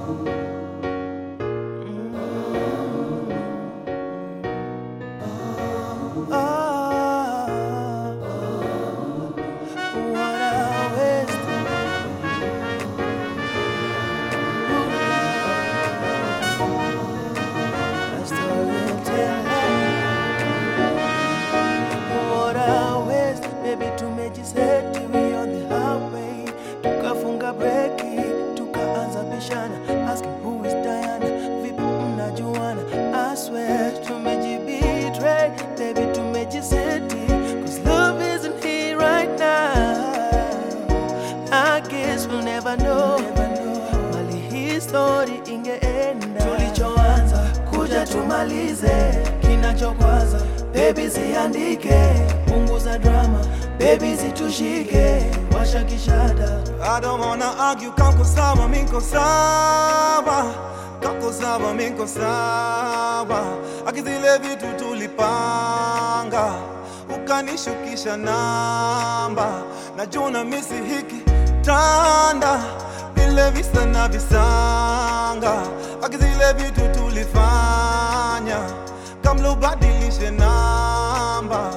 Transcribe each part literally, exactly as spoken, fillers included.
Tumejiseti we on the highway, tukafunga breki, tukaanza bishana, asking who is Diana, vipi mnajuana? I swear tumejibetray, baby tumejiseti, cause love isn't here right now. I guess we'll never know, mali hii story ingeenda. Tulichoanza kuja tumalize, kinachokwaza baby ziandike, punguza drama baby zitushike, washa kishada. I don't wanna argue, kako sawa miko sawa, kako sawa miko sawa. Akizile vitu tulipanga, ukanishukisha namba, najuna misi hiki tanda, vile visa na visanga. Akizile vitu tulifanya, kamlo badilishe namba.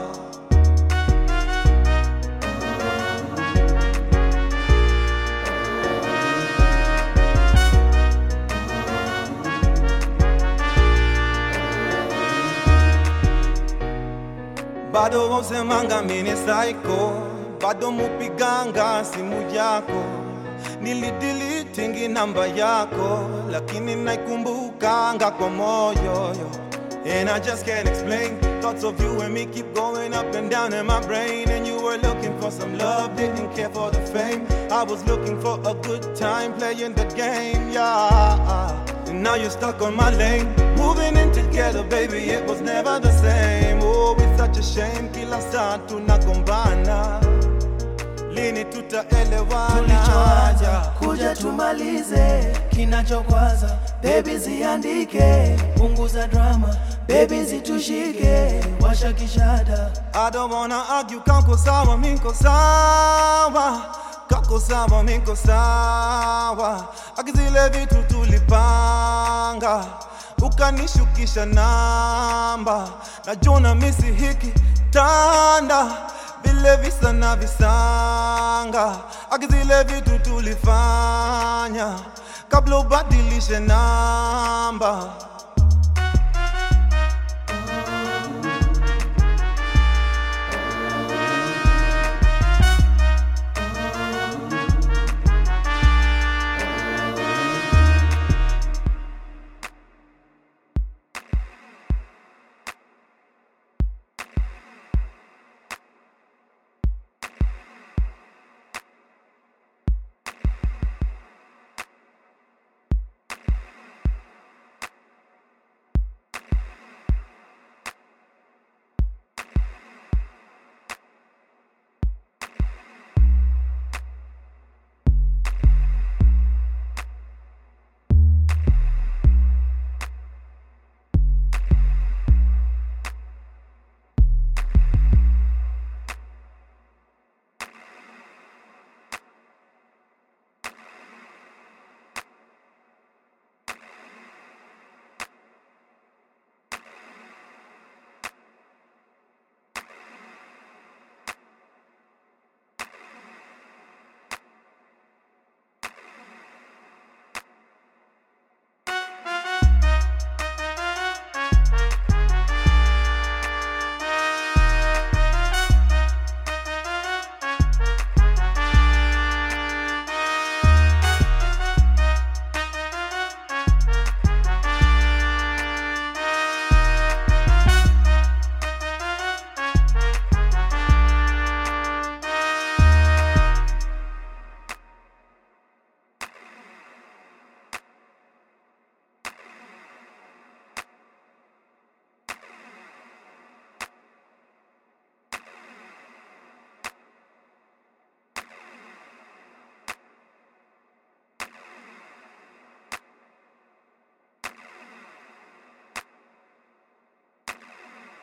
Bado wausemanga mini psycho, bado mupiganga simu yako. Nilideletingi namba yako, lakini naikumbukanga kwa moyo. And I just can't explain, thoughts of you and me keep going up and down in my brain. And you were looking for some love, didn't care for the fame. I was looking for a good time playing the game, yeah. And now you're stuck on my lane, moving in together, baby, it was never the same. Oh, it's such a shame, kila saa tunagombana, lini tutaelewana? Tulichoanza kuja tumalize, kinachokwaza baby ziandike, punguza drama baby zitushike, washa kishada. I don't wanna argue, kako sawa miko sawa, kako sawa miko sawa. Akizile vitu tulipanga, ukanishukisha namba, najuna misi hiki tanda, vile visa na visanga. Akizile vitu tulifanya, kabla ubadilishe namba.